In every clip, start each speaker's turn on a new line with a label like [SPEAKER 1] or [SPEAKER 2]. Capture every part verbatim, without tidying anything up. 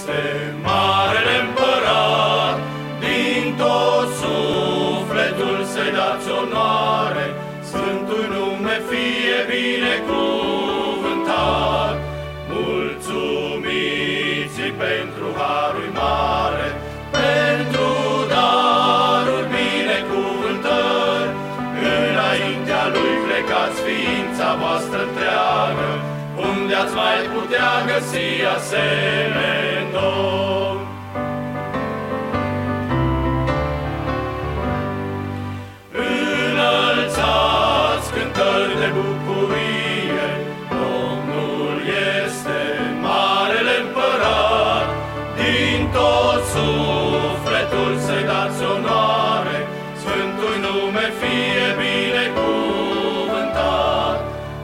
[SPEAKER 1] este marele împărat, din tot sufletul să-i dați onoare, Sfântul nume fie binecuvântat. Mulțumiți pentru harul mare, pentru daruri binecuvântări, înaintea lui plecați ființa voastră întreagă, unde ați mai putea găsi asemeni Domn. Înălțați cântări de bucurie, Domnul este marele împărat, din tot sufletul să-i dați onoare, Sfântul nume fie binecuvântat.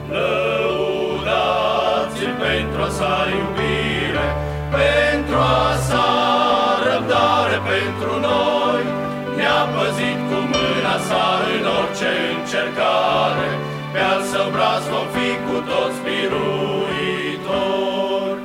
[SPEAKER 1] Lăudați-l pentru a sa iubire, pentru a sa răbdare pentru noi, ne-a păzit cu mâna sa în orice încercare, pe al său braț vom fi cu toți biruitori.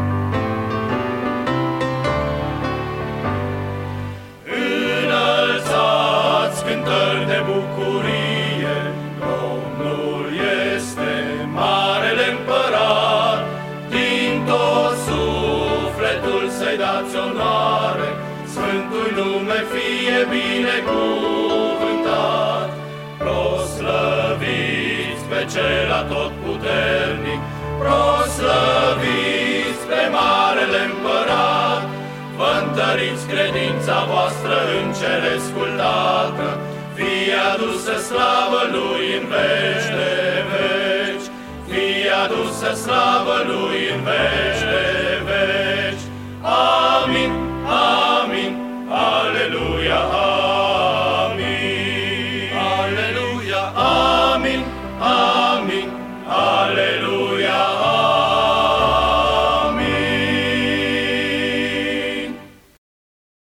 [SPEAKER 1] Înălțați cântări de bucurie, Domnul este marele împărat, din tot sufletul să-i dați onoare, Sfântul nume fie binecuvântat. Proslăviți pe cel atotputernic, proslăviți pe marele împărat, vă întăriți credința voastră în cerescul Tată, fie adusă slavă lui în veci de veci, fie adusă slavă lui în veci de